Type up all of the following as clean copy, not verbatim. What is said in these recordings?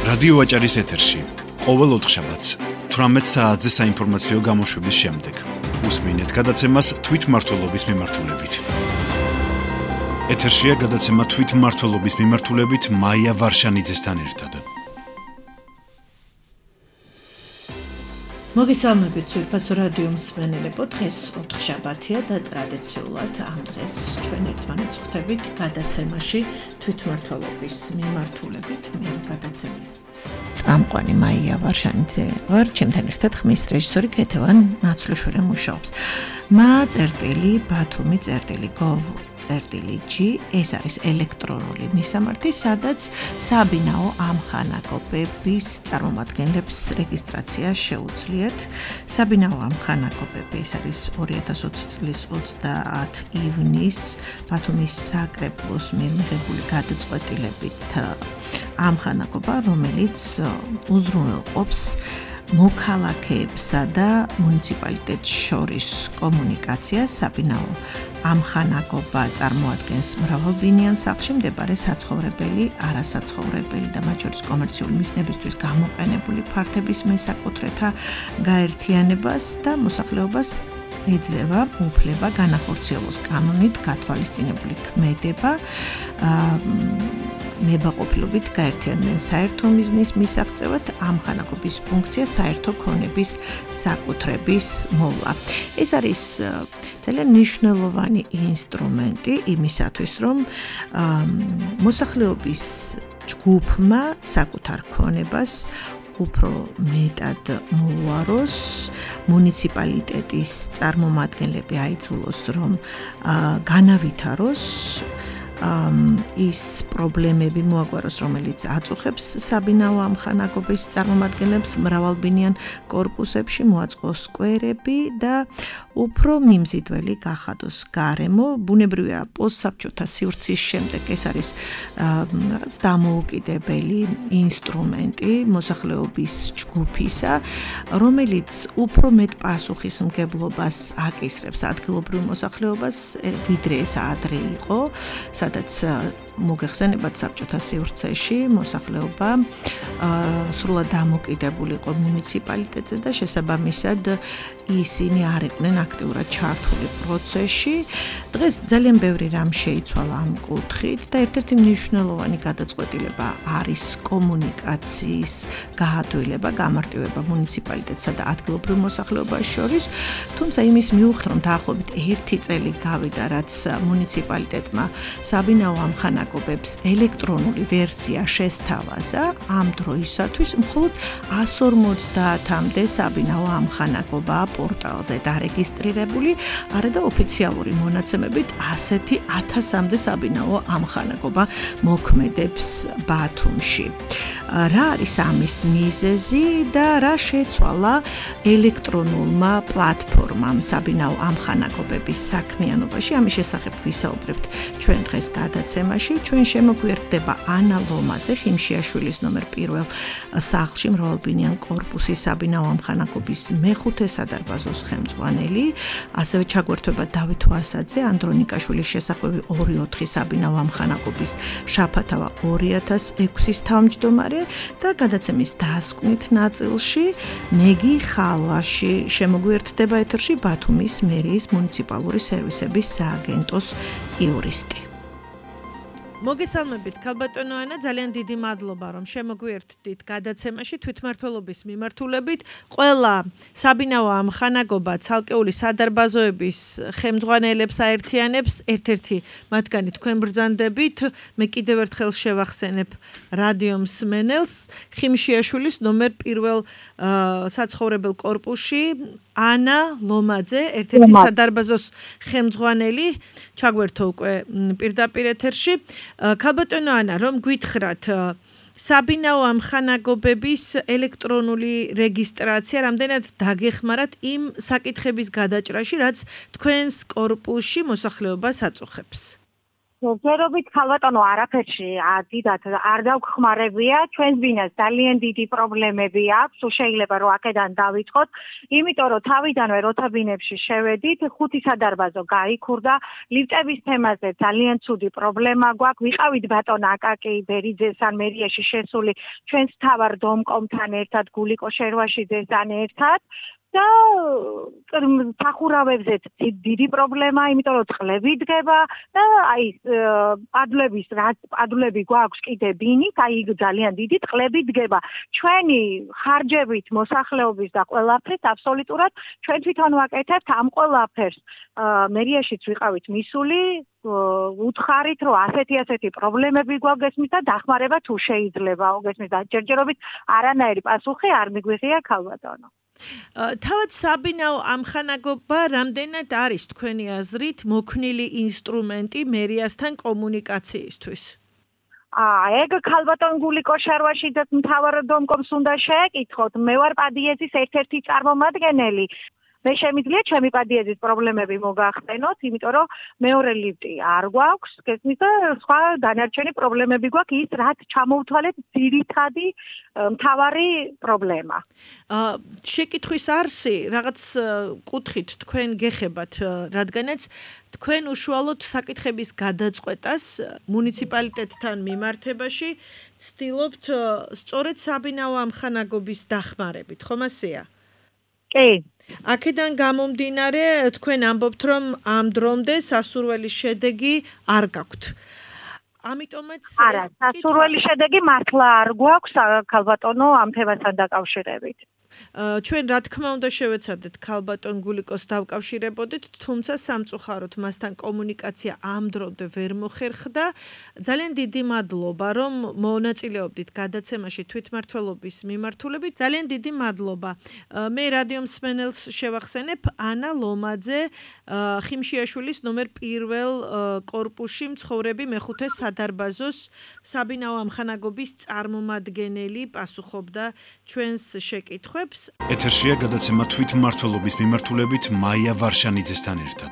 რადიო ვაჭარის ეთერში ყოველ ოთხშაბათს 18 საათზე საინფორმაციო გამოშვების შემდეგ უსმინეთ გადაცემას თვითმმართველობის მიმართულებით. ეთერშია გადაცემა თვითმმართველობის მიმართულებით მაია ვარშანიძესთან ერთად. მოგესალმებით სვიფასო რადიო მსმენელებო, დღეს ოთხშაბათია და ტრადიციულად ამ დღეს ჩვენ ერთმანეთს ხვდებით გადაცემაში თვითმმართველობის მიმართულებით. მე გადაცემის წამყვანი მაია ვარშანიძე ვარ, ჩემთან ერთად ხმის რეჟისორი ქეთევან ნაცვლიშვილი მუშაობს. მა.ბათუმი.gov ეს არის ელექტრონული მისამართი, სადაც საბინაო ამხანაგობების წარმომადგენლებს რეგისტრაცია შეუძლიათ. საბინაო ამხანაგობები ეს არის 2020 წლის 30 ივნის ბათუმის საკრებულოს მიერ მიღებული გადაწყვეტილებით ამხანაგობა, რომელიც უზრუნველყოფს მოქალაქეებსა და მუნიციპალიტეტს შორის კომუნიკაციას. საბინაო ამხანაგობა წარმოადგენს მრავალბინიან სახლში მდებარე საცხოვრებელი, არასაცხოვრებელი და მათ შორის კომერციული მიზნებისთვის გამოყენებული ფართების მესაკუთრეთა გაერთიანებას და მოსახლეობას ეძლევა უფლება განახორციელოს კანონით გათვალისწინებული ქმედება, ნებაყოფლობით გაერთიანდნენ საერთო მიზნის მისაღწევად ამხანაგობის ფუნქცია საერთო ქონების საკუთრების მოვლა. ეს არის ძალიან მნიშვნელოვანი ინსტრუმენტი იმისათვის, რომ მოსახლეობის ჯგუფმა საკუთარ ქონებას უფრო მეტად მოუაროს, მუნიციპალიტეტის წარმომადგენლები აიძულოს, რომ განავითაროს ის პრობლემები მოაგვაროს, რომელიც აწუხებს საბინაო ამხანაგობის წარმომადგენლებს მრავალბინიან კორპუსებში, მოაწყოს სკვერები და უფრო მიმზიდველი გახადოს გარემო. ბუნებრივია, პოსტსაბჭოთა სივრცის შემდეგ ეს არის რაღაც დამოუკიდებელი ინსტრუმენტი მოსახლეობის ჯგუფისა, რომელიც უფრო მეტ პასუხისმგებლობას აკისრებს ადგილობრივ მოსახლეობას, ვიდრე ეს ადრე იყო, სადაც მოგეხსენებათ საბჭოთა სივრცეში მოსახლეობა სრულად დამოკიდებული იყო მუნიციპალიტეტზე და შესაბამისად ისინი არ იყვნენ აქტიურად ჩართული პროცესში. დღეს ძალიან ბევრი რამ შეიცვალა ამ კუთხით და ერთ-ერთი მნიშვნელოვანი გადაწყვეტილება არის კომუნიკაციის გაადვილება, გამარტივება მუნიციპალიტეტსა და ადგილობრივ მოსახლეობას შორის. თუმცა იმის მიუხედავად, რომ დაახლოებით 1 წელი გავიდა, რაც მუნიციპალიტეტმა საბინაო ამხანაგობებს ელექტრონული ვერსია შესთავაზა, ამ დროისათვის მხოლოდ 150-მდე საბინაო ამხანაგობაა პორტალზე დარეგისტრირებული, არადა ოფიციალური მონაცემებით ასეთი 1000-მდე საბინაო ამხანაგობა მოქმედებს ბათუმში. რა არის ამის მიზეზი და რა შეცვალა ელექტრონულმა პლატფორმამ საბინაო ამხანაგობების საქმიანობაში? ამის შესახებ ვისაუბრებთ ჩვენ დღეს გადაცემაში. ჩვენ შემოგვიერთდება ანა ლომაძე, ხიმშიაშვილის ნომერ 1 სახლში მრავალბინიან კორპუსის საბინაო ამხანაგობის მეხუთე სადარბაზოს ხელმძღვანელი, ასევე ჩაგვერთვება დავით ვასაძე, ანდრონიკაშვილის შესახვევი 2-4 საბინაო ამხანაგობის შაფათავა 2006-ის თავმჯდომარე და გადაცემის დასკვნით ნაწილში მეგი ხალვაში შემოგვიერთდება ეთერში ბათუმის მერიის მუნიციპალური სერვისების სააგენტოს იურისტი. მოგესალმებით, ქალბატონო ანა, ძალიან დიდი მადლობა, რომ შემოგვიერთდით გადაცემაში თვითმმართველობის მიმართულებით. ყველა საბინაო ამხანაგობა ცალკეული სადარბაზოების ხელმძღვანელებს აერთიანებს, ერთ-ერთი მათგანი თქვენ ბრძანდებით. მე კიდევ ერთხელ შევახსენებ რადიო მსმენელს, ხიმშიაშვილის ნომერ 1 საცხოვრებელ კორპუსში ანა ლომაძე, ერთ-ერთი სადარბაზოს ხელმძღვანელი, ჩაგვერთო უკვე პირდაპირ ეთერში. ქალბატონო ანა, რომ გითხრათ, საბინაო ამხანაგობების ელექტრონული რეგისტრაცია რამდენად დაგეხმარათ იმ საკითხების გადაჭრაში, რაც თქვენს კორპუსში მოსახლეობას აწუხებს? ჯერობით ქალბატონო არაფერში დიდად არ დავხმარებია ჩვენს ბინას ძალიან დიდი პრობლემები აქვს შეიძლება რომ აქედან დავიწყოთ იმიტომ რომ თავიდანვე როცა ბინებში შევედით ხუთი სადარბაზო გაიქურდა ლიფტების თემაზე ძალიან ცუდი პრობლემა გვაქვს ვიყავით ბატონ აკაკი ბერიძესთან მერიაში შესული ჩვენს თავარ დომკომთან ერთად გულიკო შერვაშიძესთან ერთად და სახურავებზე დიდი პრობლემა, იმიტომ რომ წყლები დგება და აი პადლები გვაქვს კიდე ბინით, აი ძალიან დიდი წყლები დგება. ჩვენი ხარჯებით მოსახლეობის და ყველაფერს აბსოლუტურად ჩვენ თვითონ ვაკეთებთ ამ ყველაფერს. მერიაშიც ვიყავით მისული, უთხარით რომ ასეთი პრობლემები გვაქვს გესმის და დახმარება თუ შეიძლება გესმის და ჯერჯერობით არანაირი პასუხი არ მიგვიღია ქალბატონო. თავად საბინაო ამხანაგობა რამდენად არის თქვენი აზრით მოქნილი ინსტრუმენტი მერიასთან კომუნიკაციისთვის? ეგ ქალბატონ გულიკო შარვაშიძეს მთავარ დომკომს უნდა შეეკითხოთ. მე ვარ პადიეზის ერთ-ერთი წარმომადგენელი. მე შემიძლია ჩემი პადიეზის პრობლემები მოგახსენოთ, იმიტომ რომ მეორე ლიფტი არ გვაქვს, გესმის და სხვა დანარჩენი პრობლემები გვაქვს, ის რაც ჩამოვთვალეთ ძირითადი მთავარი პრობლემა. შეკითხვის არსი რაღაც კუთხით თქვენ გეხებათ, რადგანაც თქვენ უშუალოდ საკითხების გადაწყვეტას მუნიციპალიტეტთან მიმართებაში ცდილობთ სწორედ საბინაო ამხანაგობის დახმარებით, ხომ ასეა? კი. აქედან გამომდინარე თქვენ ამბობთ რომ ამ დრომდე სასურველი შედეგი არ გაქვთ. ამიტომაც არა, სასურველი შედეგი მართლა არ გვაქვს ქალბატონო ამ თემასთან დაკავშირებით. ჩვენ რა თქმა უნდა შევეცადეთ ქალბატონ გულიკოს დავკავშირებოდეთ, თუმცა სამწუხაროდ მასთან კომუნიკაცია ამ დრომდე ვერ მოხერხდა. ძალიან დიდი მადლობა, რომ მონაწილეობდით გადაცემაში თვითმმართველობის მიმართულებით. ძალიან დიდი მადლობა. მე რადიო მსმენელს შევახსენებ ანა ლომაძე, ხიმშიაშვილის ნომერ 1 კორპუსში მცხოვრები მეხუთე სადარბაზოს საბინაო ამხანაგობის წარმომადგენელი პასუხობდა ჩვენს შეკითხვებს. ეთერშია გადაცემა თვითმმართველობის მიმართულებით მაია ვარშანიძესთან ერთად.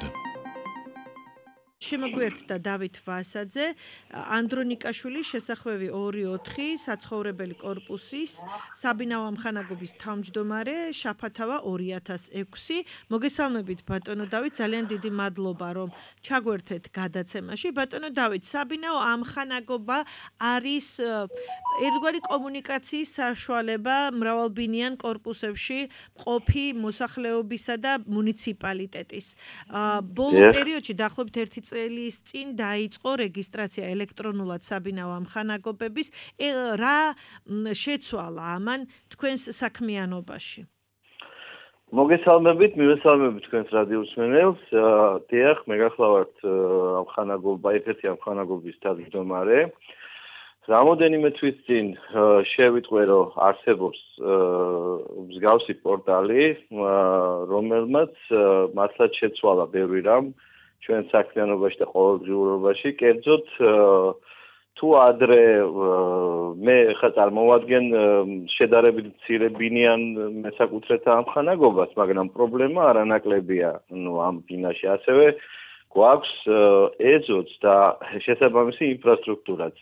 შემოგვიერთდა დავით ვასაძე, ანდრონიკაშვილის შესახვევი 2-4 საცხოვრებელი კორპუსის საბინაო ამხანაგობის თავმჯდომარე, შაფათავა 2006. მოგესალმებით ბატონო დავით, ძალიან დიდი მადლობა რომ ჩაგვერთეთ გადაცემაში. ბატონო დავით, საბინაო ამხანაგობა არის ერთგვარი კომუნიკაციის საშუალება მრავალბინიან კორპუსებში მყოფი მოსახლეობისა და მუნიციპალიტეტის. ბოლო პერიოდში დაახლოებით 1 წლის წინ დაიწყო რეგისტრაცია ელექტრონულად საბინაო ამხანაგობების. რა შეცვალა ამან თქვენს საქმიანობაში? მოგესალმებით, მივესალმებით თქვენს რადიო მსმენელს. დიახ, მე გახლავართ ამხანაგობა, ერთ-ერთი ამხანაგობის თავმჯდომარე. რამოდენიმე თვის წინ შევიტყვე, რომ არსებობს მსგავსი პორტალი, რომელმაც მართლაც შეცვალა ბევრი რამ ჩვენ საქმიანობაში და ყოველდღიურობაში. კერძოდ თუ ადრე მე ხა წარმოვადგენ შედარებით მცირე ბინიან მესაკუთრეთა ამხანაგობას, მაგრამ პრობლემა არანაკლებია ამ ბინაში. ასევე გვაქვს ეზოც და შესაბამისი ინფრასტრუქტურაც.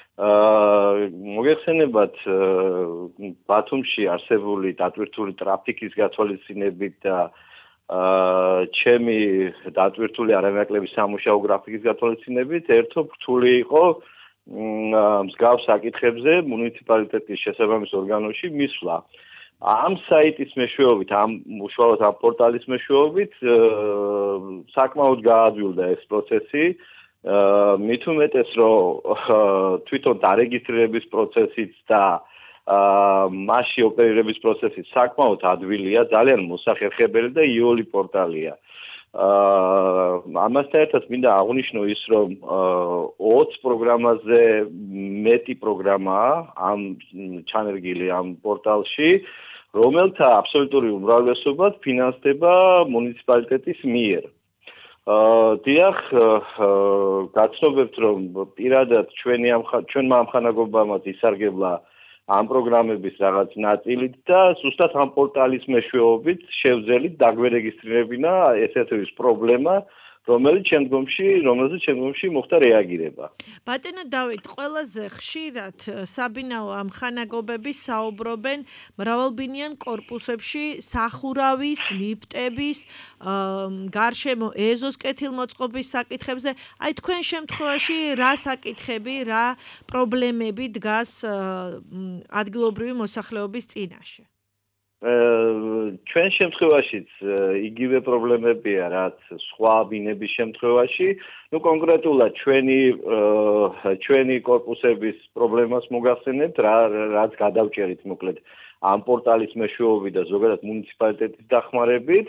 მოგეხსენებათ ბათუმში არსებული დატვირთული ტრაფიკის გათვალისწინებით და ჩემი დატვირთული არანაკლები სამუშაო გრაფიკის გათვალისწინებით ერთო რთული იყო მსგავს საკითხებზე მუნიციპალიტეტის შესაბამის ორგანოში მისვლა. ამ საიტის მეშვეობით, უშუალოდ ამ პორტალის მეშვეობით საკმაოდ გაადვილდა ეს პროცესი. მით უმეტეს, რომ თვითონ დარეგისტრირების პროცესიც და მასში ოპერირების პროცესი საკმაოდ ადვილია, ძალიან მოსახერხებელი და იოლი პორტალია. ამასთან ერთად მინდა აღვნიშნო ის, რომ 20 პროგრამაზე მეტი პროგრამაა ამ ჩანერგილი ამ პორტალში, რომელთა აბსოლუტური უმრავლესობა ფინანსდება მუნიციპალიტეტის მიერ. დიახ, გაცნობებთ, რომ პირადად ჩვენმა ამხანაგობამაც ისარგებლა ამ პროგრამების რაღაც ნაწილით და ზუსტად ამ პორტალის მეშვეობით შევძელით დაგვერეგისტრირებინა ესეთი პრობლემა, რომელზეც შემდგომში მოხდა რეაგირება. ბატონო დავით, ყველაზე ხშირად საბინაო ამხანაგობები საუბრობენ მრავალბინიან კორპუსებში სახურავის, ლიფტების, გარშემო ეზოს კეთილმოწყობის საკითხებზე. აი თქვენ შემთხვევაში რა საკითხები, რა პრობლემები დგას ადგილობრივი მოსახლეობის წინაშე? ჩვენ შემთხვევაშიც იგივე პრობლემებია, რაც სხვა ბინების შემთხვევაში. კონკრეტულად ჩვენი კორპუსების პრობლემას მოგახსენებთ, რაც გადავჭერით მოკლედ ამ პორტალის მეშვეობით და ზოგადად მუნიციპალიტეტის დახმარებით.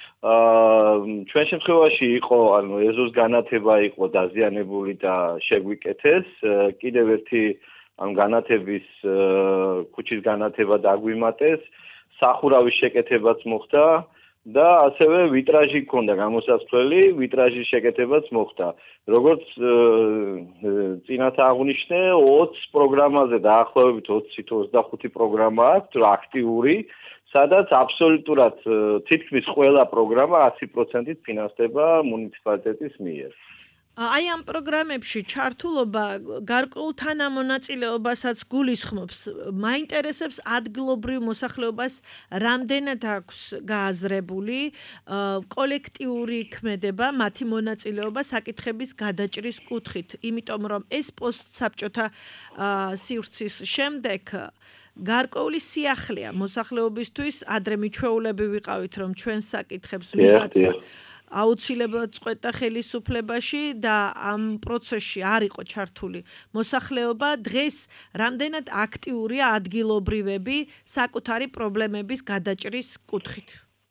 ჩვენ შემთხვევაში იყო, ეზოს განათება იყო დაზიანებული და შეგვიკეთეს. კიდევ ერთი ამ განათების ქუჩის განათება დაგვიმატეს. სახურავის შეკეთებაც მოხდა და ასევე ვიტრაჟი ჰქონდა გამოსასვლელი, ვიტრაჟის შეკეთებაც მოხდა. როგორც წინათ აღნიშნე, 20 პროგრამაზე დაახლოებით 20-25 პროგრამა აქვს აქტიური, სადაც აბსოლუტურად თითქმის ყველა პროგრამა 100%-ით ფინანსდება მუნიციპალიტეტის მიერ. აი ამ პროგრამებში ჩართულობა გარკვეულ თანამონაწილეობასაც გულისხმობს. მაინტერესებს ადგილობრივ მოსახლეობას რამდენად აქვს გააზრებული კოლექტიური ქმედება, მათი მონაწილეობა საკითხების გადაჭრის კუთხით, იმიტომ რომ ეს პოსტსაბჭოთა სივრცის შემდეგ გარკვეული სიახლეა მოსახლეობისთვის, ადრე მიჩვეულები ვიყავით, რომ ჩვენ საკითხებს ვიღაც აუცილებლად წყვეტდა ხელისუფლებაში და ამ პროცესში არ იყო ჩართული მოსახლეობა. დღეს რამდენად აქტიურია ადგილობრივები საკუთარი პრობლემების გადაჭრის კუთხით?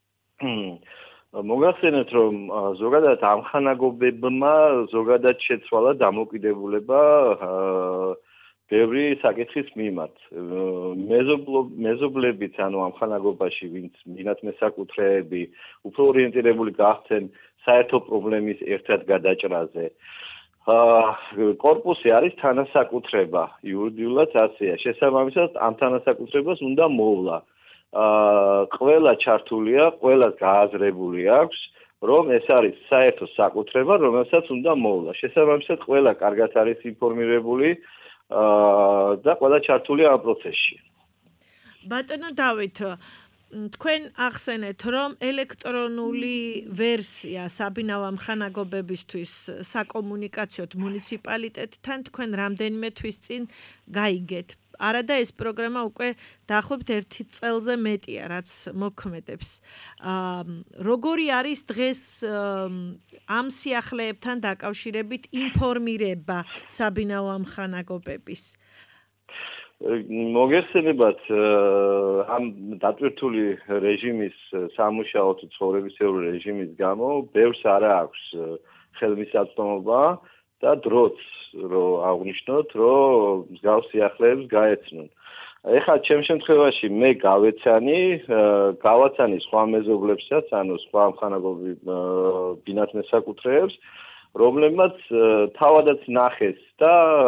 მოგახსენებთ, რომ ზოგადად ამხანაგობებმა ზოგადად შეცვალა დამოკიდებულება ბევრი საკითხის მიმართ. მეზობლებიც, ამხანაგობაში, ვინც მესაკუთრეები, უფრო ორიენტირებული გახდნენ საერთო პრობლემის ერთად გადაჭრაზე. კორპუსი არის თანასაკუთრება, იურიდიულად ასეა. შესაბამისად, ამ თანასაკუთრებას უნდა მოვლა. ყველა ჩართულია, ყველას გააზრებული აქვს, რომ ეს არის საერთო საკუთრება, რომელსაც უნდა მოვლა. შესაბამისად, ყველა კარგად არის ინფორმირებული და ყველა ჩართულია ამ პროცესში. ბატონო დავით, თქვენ ახსენეთ, რომ ელექტრონული ვერსია საბინაო ამხანაგობებისთვის საკომუნიკაციოდ მუნიციპალიტეტთან თქვენ რამდენიმე თვის წინ გაიგეთ. არადა ეს პროგრამა უკვე დაახლოებით 1 წელზე მეტია, რაც მოქმედებს. როგორი არის დღეს ამ სიახლეებთან დაკავშირებით ინფორმირება საბინაო ამხანაგობების? მოგეხსენებათ, ამ დატვირთული რეჟიმის სამუშაო თუ ცხოვრებისეული რეჟიმის გამო ბევრს არა აქვს ხელმისაწვდომობა და დროც რომ აღნიშნოთ, რომ მსგავს სიახლეებს გაეცნონ. ეხლა ჩემ შემთხვევაში მე გავაცანი სხვა მეზობლებსაც, სხვა ამხანაგობრივ ბინათ მესაკუთრეებს, რომლებმაც თავადაც ნახეს და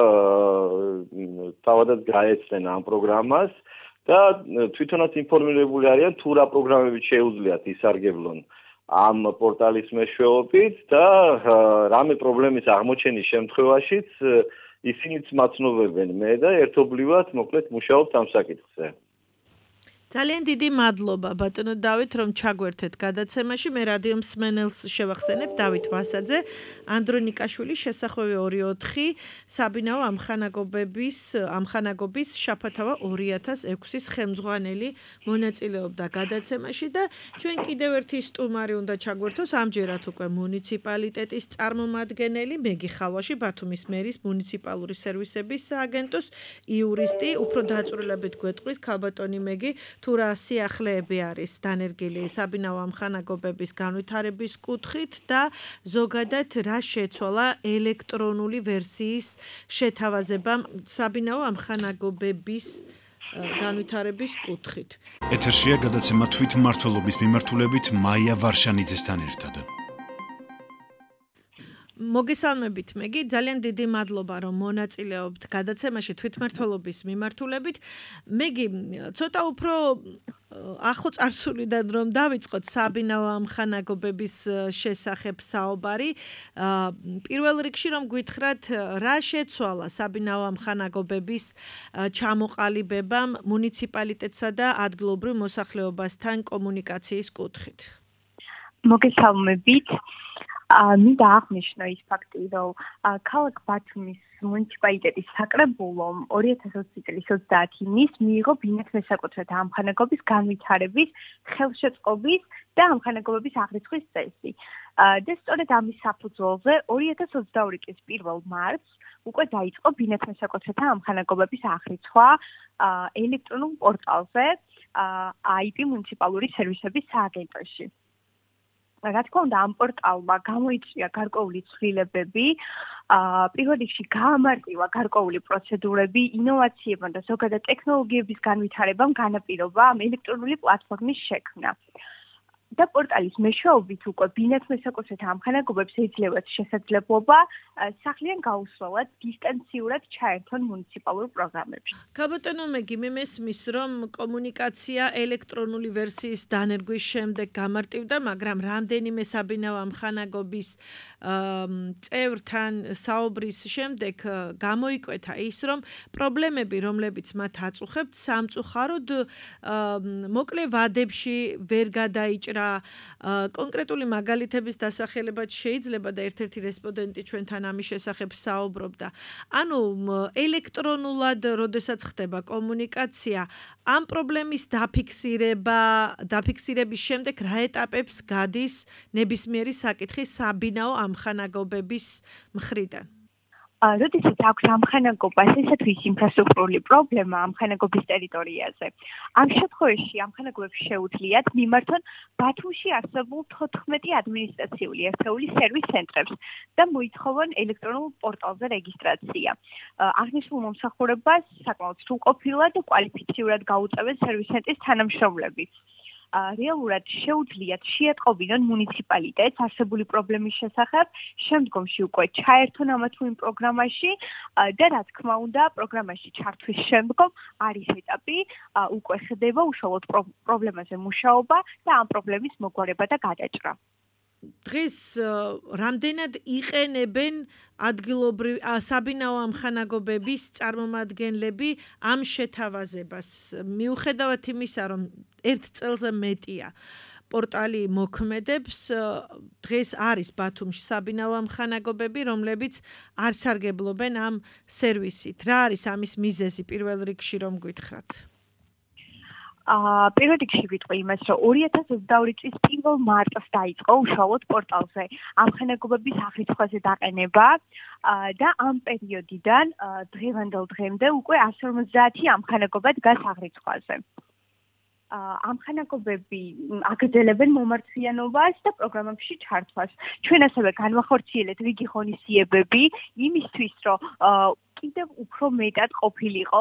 თავადაც გაეცნენ ამ პროგრამას და თვითონაც ინფორმირებული არიან თუ რა პროგრამებით შეუძლიათ ისარგებლონ ამ პორტალის მეშვეობით და რამე პრობლემის აღმოჩენის შემთხვევაშიც ისინიც მაცნობებენ მე და ერთობლივად მოკლედ მუშაობთ ამ საკითხზე. ძალიან დიდი მადლობა ბატონო დავით, რომ ჩაგვერთეთ გადაცემაში. მე რადიო მსმენელს შევახსენებ დავით ვასაძე, ანდრონიკაშვილის შესახვევი 24 საბინაო ამხანაგობის შაფათავა 2006-ის ხელმძღვანელი მონაწილეობდა გადაცემაში და ჩვენ კიდევ ერთი სტუმარი უნდა ჩაგვერთოს, ამჯერად უკვე მუნიციპალიტეტის წარმომადგენელი მეგი ხალვაში, ბათუმის მერის მუნიციპალური სერვისების სააგენტოს იურისტი, უფრო დაწვრილებით გვეტყვის ქალბატონი მეგი, თუ რა სიახლეები არის დანერგილი საბინაო ამხანაგობების განვითარების კუთხით და ზოგადად რა შეცვალა ელექტრონული ვერსიის შეთავაზებამ საბინაო ამხანაგობების განვითარების კუთხით. ეთერშია გადაცემა თვითმმართველობის მიმართულებით მაია ვარშანიძესთან ერთად. მოგესალმებით მეგი, ძალიან დიდი მადლობა რომ მონაწილეობთ გადაცემაში თვითმმართველობის მიმართულებით. მეგი, ცოტა უფრო ახო წარსულიდან რომ დავიწყოთ საბინაო ამხანაგობების შესახებ საუბარი, პირველ რიგში რომ გითხრათ, რა შეცვალა საბინაო ამხანაგობების ჩამოყალიბებამ მუნიციპალიტეტსა და ადგილობრივ მოსახლეობასთან კომუნიკაციის კუთხით? მოგესალმებით. მინდა აღნიშნო ის ფაქტი, რომ ქალაქ ბათუმის მუნიციპალიტეტის საკრებულომ 2020 წლის 30 ივნისს მიიღო ბინათ მესაკუთრეთა ამხანაგობის განვითარების, ხელშეწყობის და ამხანაგობების აღრიცხვის წესი. და სწორედ ამის საფუძველზე 2022 წლის 1 მარტს უკვე დაიწყო ბინათ მესაკუთრეთა ამხანაგობების აღრიცხვა ელექტრონულ პორტალზე IP მუნიციპალური სერვისების სააგენტოში. რა თქმა უნდა, ამ პორტალმა გამოიწვია გარკვეული ცვლილებები, პირველ რიგში გაამარტივა გარკვეული პროცედურები, ინოვაციებმა და ზოგადად ტექნოლოგიების განვითარებამ განაპირობა ამ ელექტრონული პლატფორმის შექმნა. და პორტალის მეშვეობით უკვე ბინათ მესაკუთრეთა ამხანაგობებს ეძლევათ შესაძლებლობა სახლიდან გაუსვლელად დისტანციურად ჩაერთონ მუნიციპალურ პროგრამებში. გაბატონო მეგი, მე მესმის, რომ კომუნიკაცია ელექტრონული ვერსიის დანერგვის შემდეგ გამარტივდა, მაგრამ რამდენიმე საბინაო ამხანაგობის წევრთან საუბრის შემდეგ გამოიკვეთა ის, რომ პრობლემები, რომლებიც მათ აწუხებთ, სამწუხაროდ მოკლე ვადებში ვერ გადაიჭრა. კონკრეტული მაგალითების დასახელებაც შეიძლება და ერთ-ერთი რესპონდენტი ჩვენთან ამის შესახებ საუბრობდა. ანუ ელექტრონულად, როდესაც ხდება კომუნიკაცია, ამ პრობლემის დაფიქსირების შემდეგ რა ეტაპებს გადის ნებისმიერი საკითხი საბინაო ამხანაგობების მხრიდან? როდესაც აქვს ამხანაგობას ესა თუ ის ინფრასტრუქტურული პრობლემა ამხანაგობის ტერიტორიაზე. ამ შემთხვევაში ამხანაგობებს შეუძლიათ მიმართონ ბათუმში არსებულ 14 ადმინისტრაციული ერთეული სერვის ცენტრებს და მოითხოვონ ელექტრონულ პორტალზე რეგისტრაცია. აღნიშნულ მომსახურებას საკმაოდ სრულყოფილად და კვალიფიცირად გაუწევენ სერვის ცენტრის თანამშრომლები. რეალურად შეუძლიათ შეატყობინონ მუნიციპალიტეტს არსებული პრობლემის შესახებ, შემდგომში უკვე ჩაერთონ ამა თუ იმ პროგრამაში და რა თქმა უნდა, პროგრამაში ჩართვის შემდგომ არის ეტაპი, უკვე ხდება უშუალოდ პრობლემაზე მუშაობა და ამ პრობლემის მოგვარება და გადაჭრა. დღეს რამდენად იყენებენ ადგილობრივ საბინაო ამხანაგობების წარმომადგენლები ამ შეთავაზებას, მიუხედავად იმისა, რომ ერთ წელზე მეტია პორტალი მოქმედებს, დღეს არის ბათუმში საბინაო ამხანაგობები, რომლებიც არ სარგებლობენ ამ სერვისით. რა არის ამის მიზეზი პირველ რიგში რომ გითხრათ? პირველ რიგში ვიტყვი იმას, რომ 2022 წლის 1 მარტს დაიწყო უშუალოდ პორტალზე ამხანაგობების აღრიცხვაზე დაყენება და ამ პერიოდიდან დღევანდელ დღემდე უკვე 150 ამხანაგობა დგას აღრიცხვაზე. ამხანაგობები აგრძელებენ მომართვიანობას და პროგრამებში ჩართვას. ჩვენ ასევე განვახორციელეთ რიგი ღონისძიებები იმისთვის, რომ კიდევ უფრო მეტად ყოფილიყო,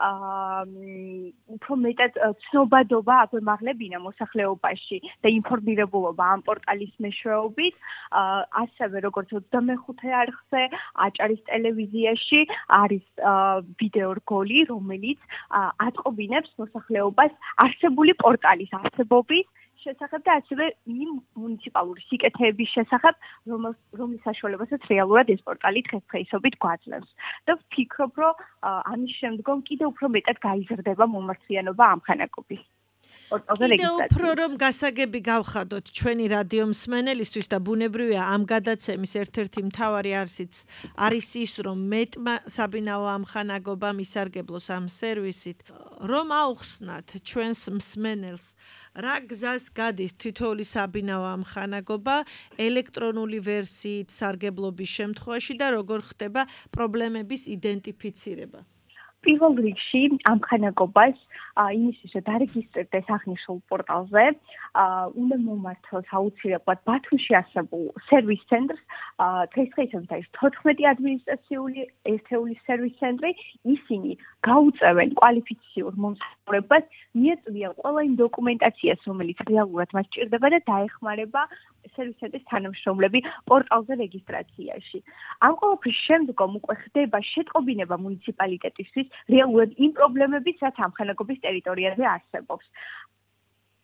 უფრო მეტად ცნობადობა აგვემაღლებინა მოსახლეობაში და ინფორმირებულობა ამ პორტალის მეშვეობით, ასევე როგორც 25 არხზე, აჭარის ტელევიზიაში არის ვიდეო რგოლი, რომელიც ატყობინებს მოსახლეობას არსებული პორტალის არსებობის შესახებ და ასევე იმ მუნიციპალური სიკეთეების შესახებ, რომლის საშუალებასაც რეალურად ეს პორტალი დღესდღეობით გვაძლევს. და ვფიქრობ, რომ ამის შემდგომ კიდევ უფრო მეტად გაიზრდება მომართვიანობა ამხანაგობის. კიდევ უფრო რომ გასაგები გავხადოთ ჩვენი რადიო მსმენელისთვის და ბუნებრივია ამ გადაცემის ერთ-ერთი მთავარი არსიც არის ის, რომ მეტმა საბინაო ამხანაგობამ ისარგებლოს ამ სერვისით, რომ აუხსნათ ჩვენს მსმენელს, რა გზას გადის თითოეული საბინაო ამხანაგობა ელექტრონული ვერსიით სარგებლობის შემთხვევაში და როგორ ხდება პრობლემების იდენტიფიცირება. პირველ რიგში ამხანაგობას იმისთვის, რომ დარეგისტრდეს აღნიშნულ პორტალზე, უნდა მომართოს აუცილებლად ბათუმში არსებულ სერვის ცენტრს, დღესდღეობით არის 14 ადმინისტრაციული ერთეული სერვის ცენტრი, ისინი გაუწევენ კვალიფიციურ მომსახურებას, მიეწვიან ყველა იმ დოკუმენტაციას, რომელიც რეალურად მას სჭირდება და დაეხმარება სერვის ცენტრის თანამშრომლები პორტალზე რეგისტრაციაში. ამ ყველაფრის შემდგომ უკვე ხდება შეტყობინება მუნიციპალიტეტისთვის რეალურად იმ პრობლემებით, რაც ამხანაგობის ტერიტორიაზე არსებობს.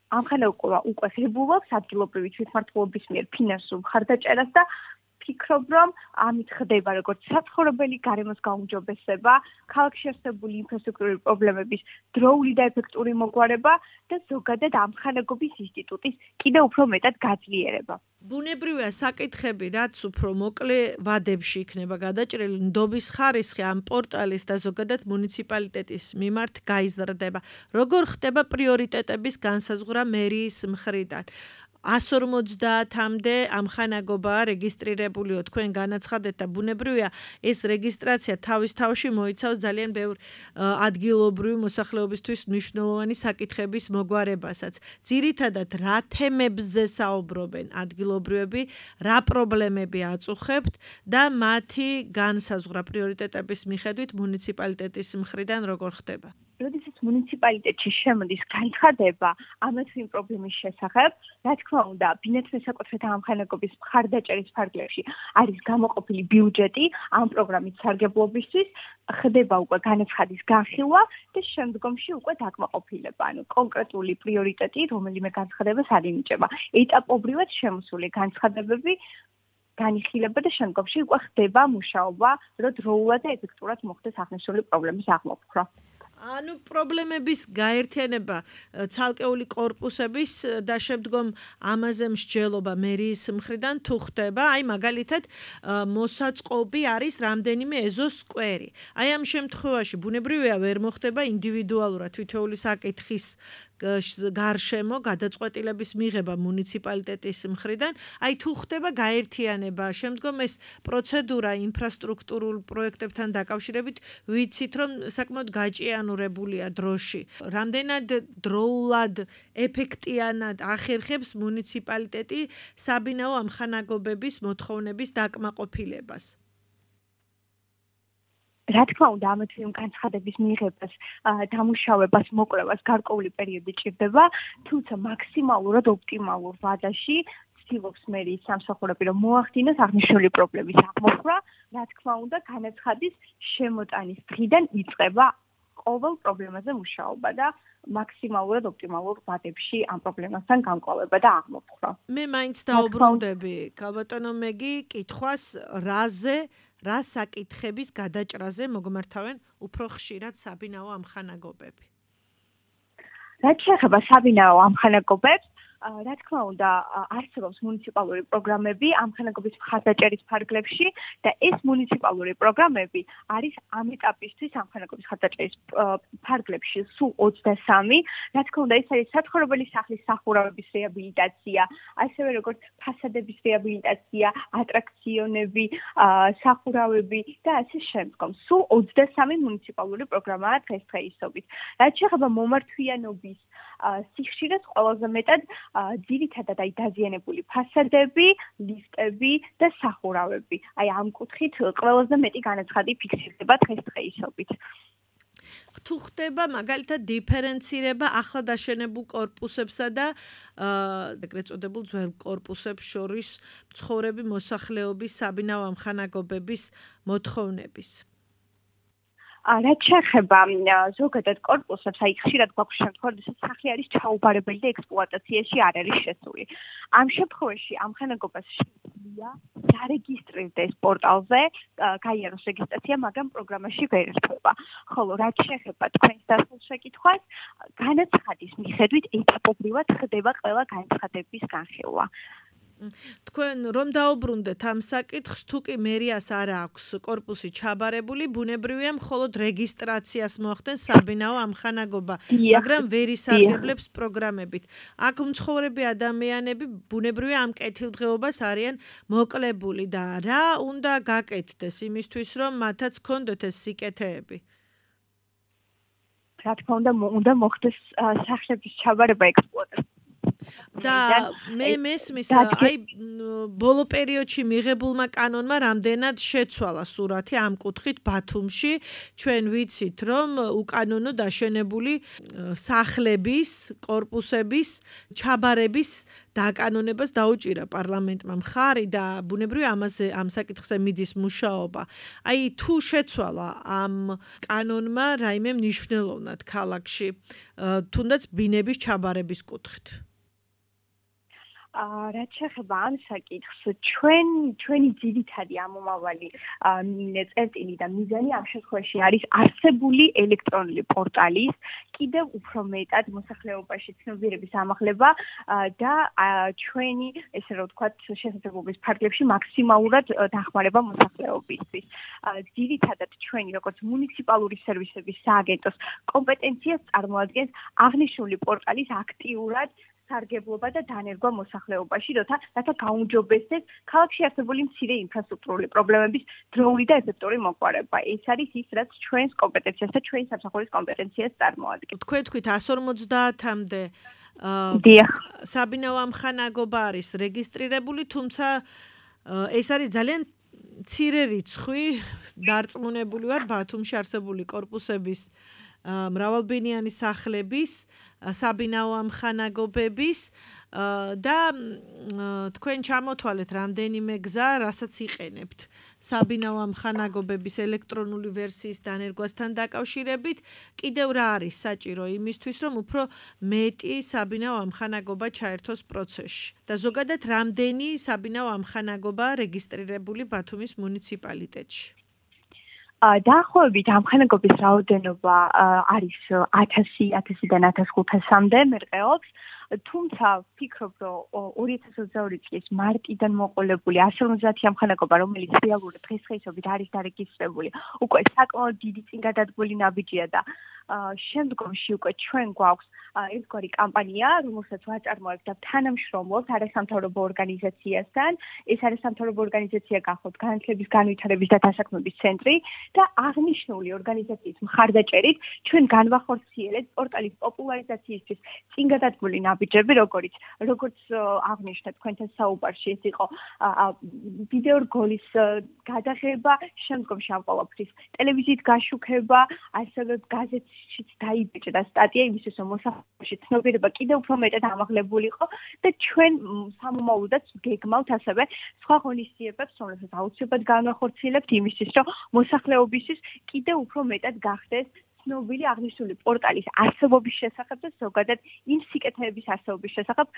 ამხანაგობა უკვე ღებულობს ადგილობრივი თვითმმართველობის მიერ ფინანსურ მხარდაჭერას და ფიქრობ, რომ ამით ხდება როგორც საცხოვრებელი გარემოს გაუმჯობესება, ქალაქში არსებული ინფრასტრუქტურული პრობლემების დროული და ეფექტური მოგვარება და ზოგადად ამხანაგობის ინსტიტუტის კიდევ უფრო მეტად გაძლიერება. ბუნებრივია საკითხები, რაც უფრო მოკლე ვადებში იქნება გადაჭრილი, ნდობის ხარისხი ამ პორტალის და ზოგადად მუნიციპალიტეტის მიმართ გაიზრდება. როგორ ხდება პრიორიტეტების განსაზღვრა მერიის მხრიდან? 150-მდე ამხანაგობაა რეგისტრირებულიო თქვენ განაცხადეთ და ბუნებრივია ეს რეგისტრაცია თავის თავში მოიცავს ძალიან ბევრ ადგილობრივი მოსახლეობისთვის მნიშვნელოვანი საკითხების მოგვარებასაც. ძირითადად რა თემებზე საუბრობენ ადგილობრივები, რა პრობლემები აწუხებთ და მათი განსაზღვრა პრიორიტეტების მიხედვით მუნიციპალიტეტის მხრიდან როგორ ხდება? როდესაც მუნიციპალიტეტში შემოდის განცხადება ამ თუ იმ პრობლემის შესახებ, რა თქმა უნდა, ბინეთმე საკუთრეთა ამხანაგობის მხარდაჭერის ფარგლებში არის გამოყოფილი ბიუჯეტი ამ პროგრამის სარგებლობისთვის, ხდება უკვე განაცხადის განხილვა და შემდგომში უკვე დაკმაყოფილება, ანუ კონკრეტული პრიორიტეტი, რომელიმე განცხადებას არ ინიჭება. ეტაპობრივად შემოსული განცხადებები განიხილება და შემდგომში უკვე ხდება მუშაობა, რომ დროულად და ეფექტურად მოხდეს აღნიშნული პრობლემის აღმოფხვრა. ანუ პრობლემების გაერთიანება ცალკეული კორპუსების და შემდგომ ამაზე მსჯელობა მერიის მხრიდან თუ ხდება, აი მაგალითად მოსაწყობი არის რამდენიმე ეზოს სკვერი. აი ამ შემთხვევაში ბუნებრივია ვერ მოხდება ინდივიდუალურად თითოეული საკითხის გარშემო გადაწყვეტილების მიღება მუნიციპალიტეტის მხრიდან, აი თუ ხდება გაერთიანება, შემდგომ ეს პროცედურა ინფრასტრუქტურულ პროექტებთან დაკავშირებით ვიცით, რომ საკმაოდ გაჭიანურებულია დროში. რამდენად დროულად, ეფექტიანად ახერხებს მუნიციპალიტეტი საბინაო ამხანაგობების მოთხოვნების დაკმაყოფილებას? რა თქმა უნდა, ამ თუ იმ განცხადების მიღებას, დამუშავებას, მოკვლევას გარკვეული პერიოდი ჭირდება, თუმცა მაქსიმალურად ოპტიმალურ ვადაში ცდილობს მერიის სამსახურები, რომ მოახდინოს აღნიშნული პრობლემის აღმოფხვრა, რა თქმა უნდა, განაცხადის შემოტანის დღიდან იწყება ყოველ პრობლემაზე მუშაობა და მაქსიმალურად ოპტიმალურ ვადებში ამ პრობლემასთან გამკლავება და აღმოფხვრა. მე მაინც დაუბრუნდები, ქალბატონო მეგი, კითხვას რა საკითხების გადაჭრაზე მოგმართავენ უფრო ხშირად საბინაო ამხანაგობები? რაც შეეხება საბინაო ამხანაგობებს, რა თქმა უნდა, არსებობს მუნიციპალური პროგრამები ამხანაგობის მხარდაჭერის ფარგლებში და ეს მუნიციპალური პროგრამები არის ამ ეტაპისთვის ამხანაგობის მხარდაჭერის ფარგლებში სულ 23. რა თქმა უნდა, ეს არის საცხოვრებელი სახლის სახურავების რეაბილიტაცია, ასევე როგორც ფასადების რეაბილიტაცია, ატრაქციონები, სახურავები და ასე შემდგომ. სულ 23 მუნიციპალური პროგრამაა დღესდღეობით. რაც შეეხება მომართვიანობის სიხშირეს ყველაზე მეტად ძირითადად აი დაზიანებული ფასადები, ლიფტები და სახურავები. აი ამ კუთხით ყველაზე მეტი განაცხადი ფიქსირდება დღესდღეობით. თუ ხდება მაგალითად დიფერენცირება ახლად აშენებულ კორპუსებსა და ეგრეთ წოდებულ ძველ კორპუსებს შორის მცხოვრები მოსახლეობის საბინაო ამხანაგობების მოთხოვნების? რაც შეეხება ზოგადად კორპუსებს, აი ხშირად გვაქვს შემთხვევა, როდესაც სახლი არის ჩაუბარებელი და ექსპლუატაციაში არ არის შესული. ამ შემთხვევაში ამხანაგობას შეუძლია დარეგისტრირდეს პორტალზე, გაიაროს რეგისტრაცია, მაგრამ პროგრამაში ვერ ერთვება. ხოლო რაც შეეხება თქვენს დასულ შეკითხვას, განაცხადის მიხედვით ეტაპობრივად ხდება ყველა განაცხადების განხილვა. თქვენ რომ დაუბრუნდეთ ამ საკითხს, თუ კი მერიას არ აქვს კორპუსი ჩაბარებული, ბუნებრივია მხოლოდ რეგისტრაციას მოახდენ საბინაო ამხანაგობა, მაგრამ ვერ ისარგებლებს პროგრამებით. აქ მცხოვრები ადამიანები ბუნებრივია ამ კეთილდღეობას არიან მოკლებული და რა უნდა გაკეთდეს იმისთვის, რომ მათაც ჰქონდეთ ეს სიკეთეები? რა თქმა უნდა მოხდეს სახლების ჩაბარება ექსპლუატაციაში. და მე მესმის აი ბოლო პერიოდში მიღებულმა კანონმა რამდენად შეცვალა სურათი ამ კუთხით ბათუმში. ჩვენ ვიცით, რომ უკანონო დაშენებული სახლების, კორპუსების, ჩაბარების დაკანონებას დაუჭირა პარლამენტმა მხარი და ბუნებრივია ამ საკითხზე მიდის მუშაობა. აი თუ შეცვალა ამ კანონმა რაიმე მნიშვნელოვნად ქალაქში, თუნდაც ბინების ჩაბარების კუთხით. რაც შეეხება ამ საკითხს, ჩვენი ძირითადი ამომავალი წერტილი და მიზანი ამ შემთხვევაში არის არსებული ელექტრონული პორტალის კიდევ უფრო მეტად მოსახლეობაში ცნობიერების ამაღლება და ჩვენი, ესე რომ ვთქვათ, შესაძლებლობის ფარგლებში მაქსიმალურად დახმარება მოსახლეობისთვის. ძირითადად ჩვენი როგორც მუნიციპალური სერვისების სააგენტოს კომპეტენციას წარმოადგენს აღნიშნული პორტალის აქტიურად სარგებლობა და დანერგვა მოსახლეობაში, რათა გაუმჯობესდეს ქალაქში არსებული მცირე ინფრასტრუქტურული პრობლემების დროული და ეფექტური მოყვარება. ეს არის ის, რაც ჩვენს კომპეტენციას და ჩვენი სამსახურის კომპეტენციას წარმოადგენს. თქვენ თქვით 150-მდე საბინაო ამხანაგობა არის რეგისტრირებული, თუმცა ეს არის ძალიან მცირე რიცხვი, დარწმუნებული ვარ ბათუმში არსებული კორპუსების მრავალბინიანი სახლების, საბინაო ამხანაგობების და თქვენ ჩამოთვალეთ რამდენიმე გზა, რასაც იყენებთ საბინაო ამხანაგობების ელექტრონული ვერსიის დანერგვასთან დაკავშირებით. კიდევ რა არის საჭირო იმისთვის, რომ უფრო მეტი საბინაო ამხანაგობა ჩაერთოს პროცესში და ზოგადად რამდენი საბინაო ამხანაგობაა რეგისტრირებული ბათუმის მუნიციპალიტეტში? დაახლოებით ამხანაგობის რაოდენობა არის 1000-დან 1500-მდე მერყეობს. თუმცა ვფიქრობ, რომ 2022 წლის მარტიდან მოყოლებული 150 ამხანაგობა, რომელიც რეალურად დღესდღეობით არის დარეგისტრირებული, უკვე საკმაოდ დიდი წინგადადგმული ნაბიჯია და შემდგომში უკვე ჩვენ გვაქვს ერთგვარი კამპანია, რომელსაც ვაწარმოებთ და თანამშრომლობთ არასამთავრობო ორგანიზაციასთან. ეს არასამთავრობო ორგანიზაცია გახოთ განათლების, განვითარების და დასაქმების ცენტრი და აღნიშნული ორგანიზაციის მხარდაჭერით ჩვენ განვახორციელებთ პორტალის პოპულარიზაციისთვის წინგადადგმული ნაბიჯები, როგორც აღნიშნეთ თქვენთან საუბარში, ეს იყო ვიდეო რგოლის გადაღება, შემდგომში ამ ყოველთვის ტელევიზიით გაშუქება, ასევე გაზეთშიც დაიბეჭდა სტატია იმისთვის, რომ მოსახლეობაში ცნობიერება კიდევ უფრო მეტად ამაღლებულიყო და ჩვენ სამომავლოდაც გეგმავთ ასევე სხვა ღონისძიებებს, რომელსაც აუცილებლად განვახორციელებთ იმისთვის, რომ მოსახლეობისთვის კიდევ უფრო მეტად გახდეს ცნობილი აღნიშნული პორტალის არსებობის შესახებ და ზოგადად იმ სიკეთეების არსებობის შესახებ,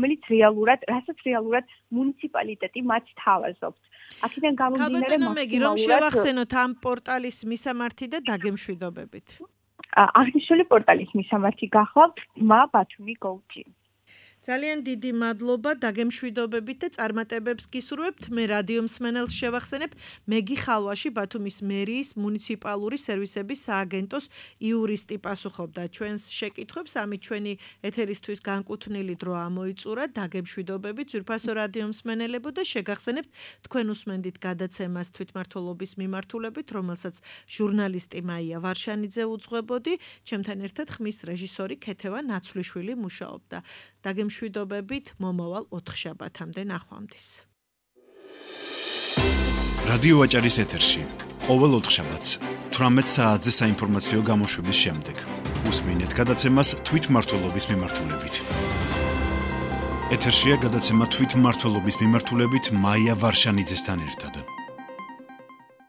რასაც რეალურად მუნიციპალიტეტი მათ თავაზობს. აქედან გამომდინარე რომ შევახსენოთ ამ პორტალის მისამართი და დაგემშვიდობებით. აღნიშნული პორტალის მისამართი გახლავთ ma.batumi.gov.g. ძალიან დიდი მადლობა დაგემშვიდობებით და წარმატებებს გისურვებთ. მე რადიო მსმენელს შევახსენებ, მეგი ხალვაში ბათუმის მერიის მუნიციპალური სერვისების სააგენტოს იურისტი პასუხობდა ჩვენს შეკითხვებს. ამით ჩვენი ეთერისთვის განკუთვნილი დრო ამოიწურა. დაგემშვიდობებით ძვირფასო რადიო მსმენელებო და შეგახსენებთ, თქვენ უსმენდით გადაცემას თვითმმართველობის მიმართულებით, რომელსაც ჟურნალისტი მაია ვარშანიძე უძღვებოდი, ჩემთან ერთად ხმის რეჟისორი ქეთევა ნაცვლიშვილი მუშაობდა. დაგემშვიდობებით მომავალ 4 შაბათამდე ნახვამდის. რადიო ვაჭარის ეთერში ყოველ 4 შაბათს 18 საათზე საინფორმაციო გამოშვების შემდეგ უსმინეთ გადაცემას თვითმმართველობის მიმართულებით. ეთერშია გადაცემა თვითმმართველობის მიმართულებით მაია ვარშანიძესთან ერთად.